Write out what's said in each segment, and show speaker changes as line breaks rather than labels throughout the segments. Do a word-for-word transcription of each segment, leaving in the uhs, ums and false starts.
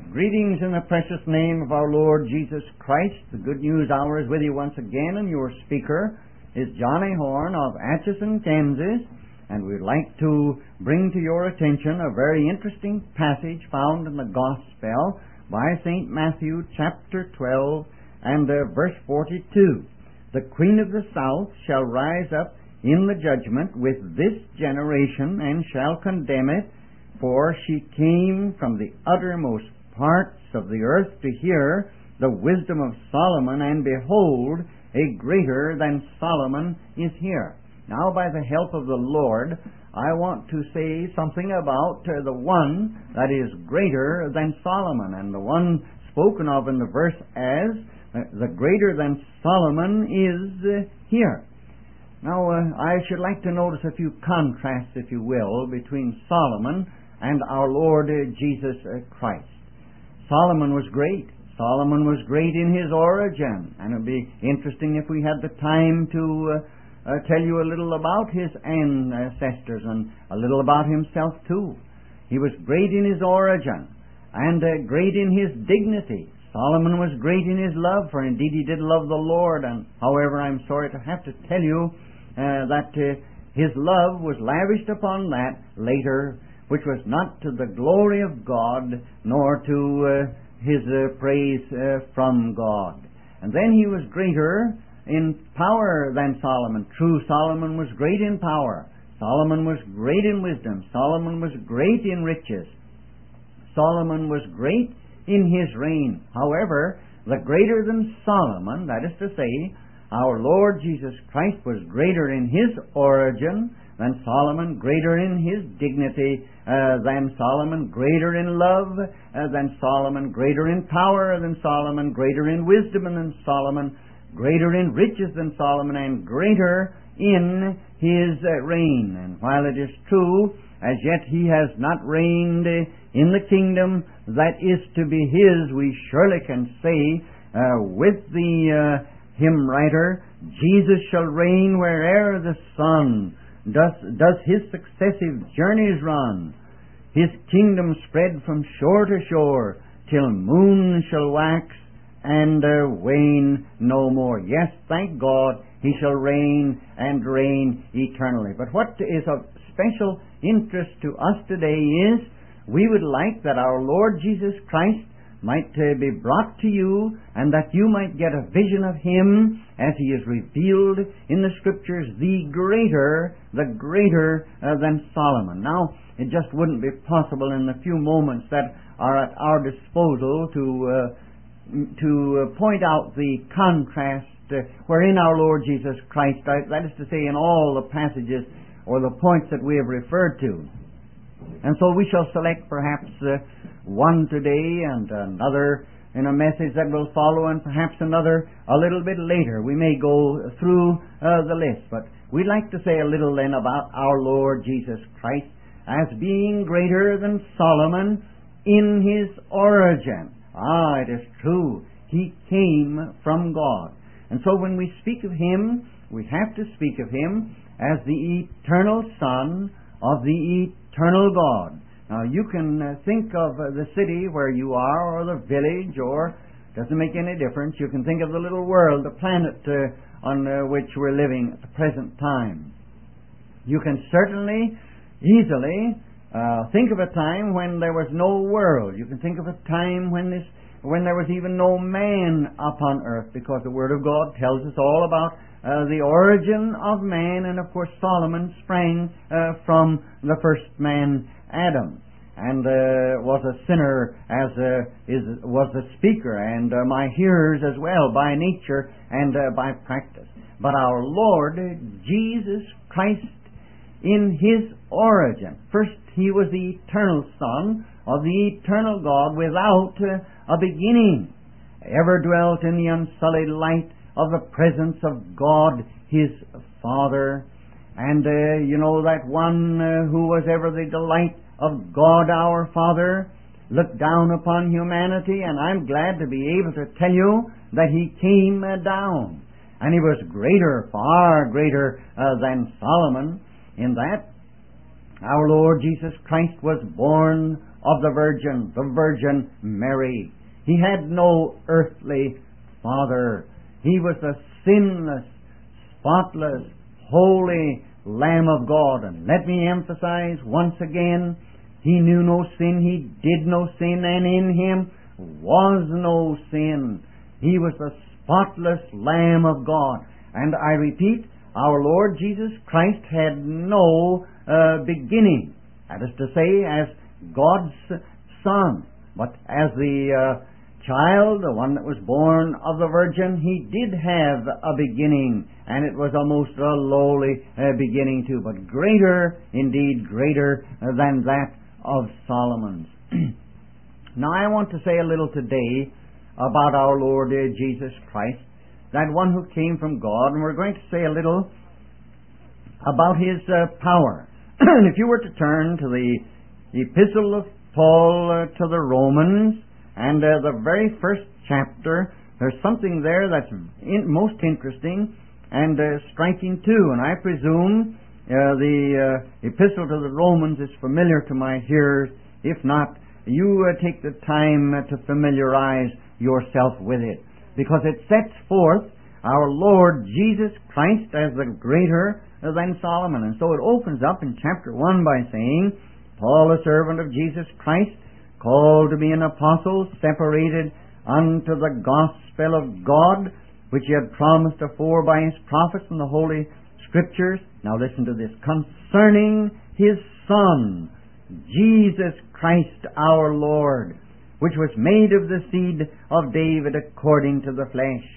Greetings in the precious name of our Lord Jesus Christ. The Good News Hour is with you once again, and your speaker is Johnny Horn of Atchison, Kansas, and we'd like to bring to your attention a very interesting passage found in the Gospel by Saint Matthew chapter twelve and uh, verse forty-two. The Queen of the South shall rise up in the judgment with this generation and shall condemn it, for she came from the uttermost parts of the earth to hear the wisdom of Solomon, and behold, a greater than Solomon is here. Now, by the help of the Lord, I want to say something about uh, the one that is greater than Solomon, and the one spoken of in the verse as uh, the greater than Solomon is uh, here. Now, uh, I should like to notice a few contrasts, if you will, between Solomon and our Lord uh, Jesus uh, Christ. Solomon was great. Solomon was great in his origin, and it would be interesting if we had the time to uh, uh, tell you a little about his ancestors and a little about himself too. He was great in his origin and uh, great in his dignity. Solomon was great in his love, for indeed he did love the Lord, and however, I'm sorry to have to tell you uh, that uh, his love was lavished upon that later, which was not to the glory of God, nor to uh, his uh, praise uh, from God. And then he was greater in power than Solomon. True, Solomon was great in power. Solomon was great in wisdom. Solomon was great in riches. Solomon was great in his reign. However, the greater than Solomon, that is to say, our Lord Jesus Christ was greater in his origin than Solomon, greater in his dignity uh, than Solomon, greater in love uh, than Solomon, greater in power than Solomon, greater in wisdom than Solomon, greater in riches than Solomon, and greater in his uh, reign. And while it is true, as yet he has not reigned uh, in the kingdom that is to be his, we surely can say uh, with the uh, hymn writer, Jesus shall reign where'er the sun Does, does his successive journeys run. His kingdom spread from shore to shore, till moon shall wax and uh, wane no more. Yes, thank God, he shall reign and reign eternally. But what is of special interest to us today is we would like that our Lord Jesus Christ might uh, be brought to you, and that you might get a vision of him as he is revealed in the Scriptures, the greater, the greater uh, than Solomon. Now, it just wouldn't be possible in the few moments that are at our disposal to uh, to uh, point out the contrast uh, wherein our Lord Jesus Christ, uh, that is to say, in all the passages or the points that we have referred to. And so we shall select perhaps uh, one today and another in a message that will follow, and perhaps another a little bit later. We may go through uh, the list, but we'd like to say a little then about our Lord Jesus Christ as being greater than Solomon in his origin. Ah, it is true. He came from God. And so when we speak of him, we have to speak of him as the eternal Son of the eternal God. Now, you can uh, think of uh, the city where you are, or the village, or doesn't make any difference. You can think of the little world, the planet uh, on uh, which we're living at the present time. You can certainly, easily uh, think of a time when there was no world. You can think of a time when this, when there was even no man upon earth, because the Word of God tells us all about Uh, the origin of man, and of course Solomon sprang uh, from the first man, Adam, and uh, was a sinner as uh, is was the speaker, and uh, my hearers as well, by nature and uh, by practice. But our Lord Jesus Christ, in his origin, first he was the eternal Son of the eternal God, without uh, a beginning, ever dwelt in the unsullied light of the presence of God, his Father. And uh, you know that one uh, who was ever the delight of God our Father looked down upon humanity, and I'm glad to be able to tell you that he came uh, down. And he was greater, far greater uh, than Solomon, in that our Lord Jesus Christ was born of the Virgin, the Virgin Mary. He had no earthly father. He was the sinless, spotless, holy Lamb of God. And let me emphasize once again, He knew no sin, He did no sin, and in Him was no sin. He was the spotless Lamb of God. And I repeat, our Lord Jesus Christ had no uh, beginning. That is to say, as God's Son. But as the uh, child, the one that was born of the Virgin, He did have a beginning. And it was almost a lowly uh, beginning too. But greater, indeed greater than that of Solomon's. Now I want to say a little today about our Lord uh, Jesus Christ, that one who came from God, and we're going to say a little about His uh, power. And if you were to turn to the Epistle of Paul uh, to the Romans, and uh, the very first chapter, there's something there that's in, most interesting and uh, striking too. And I presume uh, the uh, Epistle to the Romans is familiar to my hearers. If not, you uh, take the time uh, to familiarize yourself with it, because it sets forth our Lord Jesus Christ as the greater than Solomon. And so it opens up in chapter one by saying, Paul, a servant of Jesus Christ, called to be an apostle, separated unto the gospel of God, which He had promised afore by His prophets in the Holy Scriptures. Now listen to this. Concerning His Son, Jesus Christ our Lord, which was made of the seed of David according to the flesh,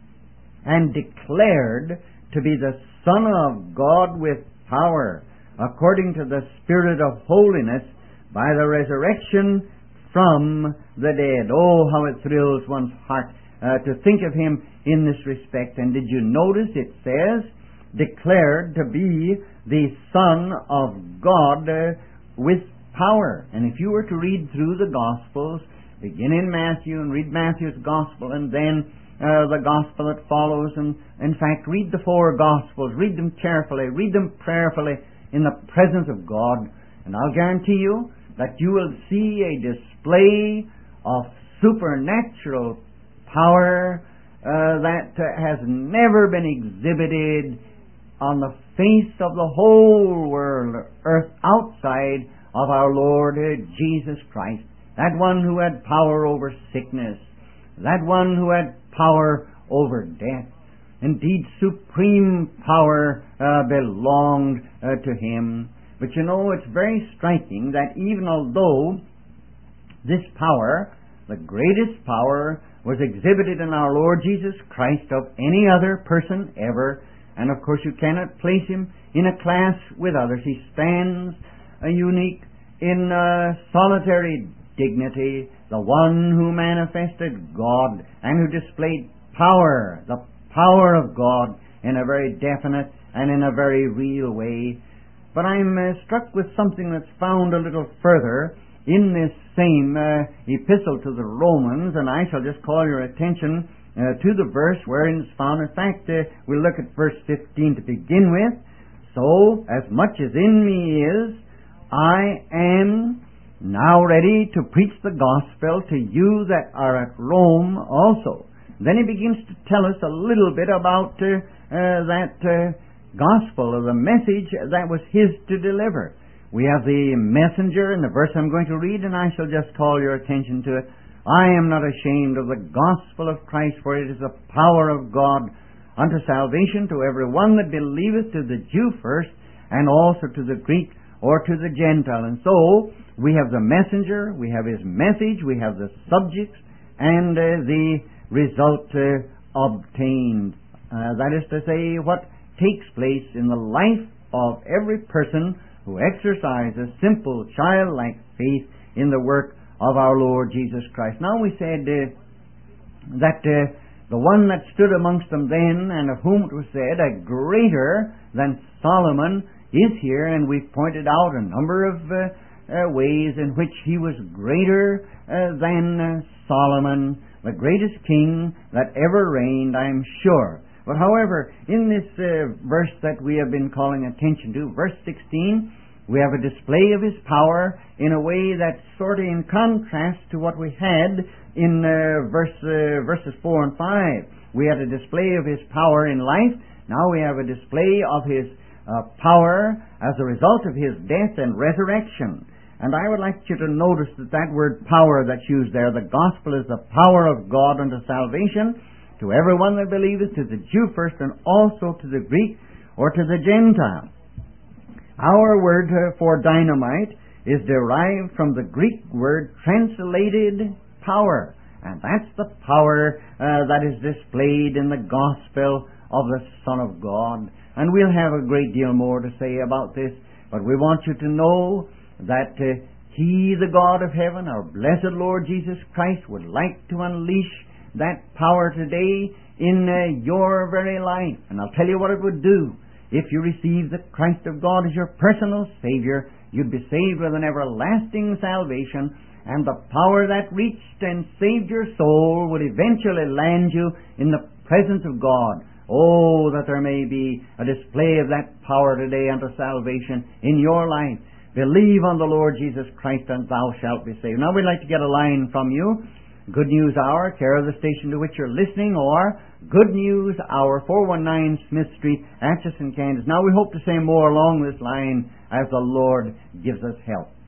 and declared to be the Son of God with power, according to the Spirit of holiness, by the resurrection from the dead. Oh, how it thrills one's heart uh, to think of Him in this respect. And did you notice it says, declared to be the Son of God uh, with power. And if you were to read through the Gospels, begin in Matthew and read Matthew's Gospel, and then uh, the Gospel that follows, and in fact read the four Gospels, read them carefully, read them prayerfully in the presence of God, and I'll guarantee you that you will see a display of supernatural power uh, that uh, has never been exhibited on the face of the whole world, earth, outside of our Lord uh, Jesus Christ. That one who had power over sickness, that one who had power over death. Indeed, supreme power uh, belonged uh, to Him. But you know, it's very striking that even although this power, the greatest power, was exhibited in our Lord Jesus Christ of any other person ever, and of course you cannot place Him in a class with others. He stands uh, unique in uh, solitary dignity, the one who manifested God and who displayed power, the power of God, in a very definite and in a very real way. But I'm uh, struck with something that's found a little further in this same uh, epistle to the Romans, and I shall just call your attention uh, to the verse wherein it's found. In fact, uh, we'll look at verse fifteen to begin with. So, as much as in me is, I am now ready to preach the gospel to you that are at Rome also. Then he begins to tell us a little bit about uh, uh, that uh, gospel, or the message that was his to deliver. We have the messenger in the verse I'm going to read, and I shall just call your attention to it. I am not ashamed of the gospel of Christ, for it is the power of God unto salvation to every one that believeth, to the Jew first, and also to the Greek, or to the Gentile. And so, we have the messenger, we have his message, we have the subjects, and uh, the result uh, obtained. Uh, that is to say, what takes place in the life of every person who exercises simple, childlike faith in the work of our Lord Jesus Christ. Now we said uh, that uh, the one that stood amongst them then, and of whom it was said, a greater than Solomon, is here, and we've pointed out a number of uh, uh, ways in which he was greater uh, than uh, Solomon, the greatest king that ever reigned, I'm sure. But however, in this uh, verse that we have been calling attention to, verse sixteen, We have a display of His power in a way that's sort of in contrast to what we had in uh, verse, uh, verses four and five. We had a display of His power in life. Now we have a display of His uh, power as a result of His death and resurrection. And I would like you to notice that that word power that's used there, the gospel is the power of God unto salvation to everyone that believeth, to the Jew first and also to the Greek or to the Gentile. Our word for dynamite is derived from the Greek word translated power. And that's the power uh, that is displayed in the gospel of the Son of God. And we'll have a great deal more to say about this, but we want you to know that uh, He, the God of heaven, our blessed Lord Jesus Christ, would like to unleash that power today in uh, your very life. And I'll tell you what it would do. If you receive the Christ of God as your personal Savior, you'd be saved with an everlasting salvation, and the power that reached and saved your soul would eventually land you in the presence of God. Oh, that there may be a display of that power today unto salvation in your life. Believe on the Lord Jesus Christ, and thou shalt be saved. Now we'd like to get a line from you. Good News Hour, care of the station to which you're listening, or Good News Hour, four one nine Smith Street, Atchison, Kansas. Now we hope to say more along this line as the Lord gives us help.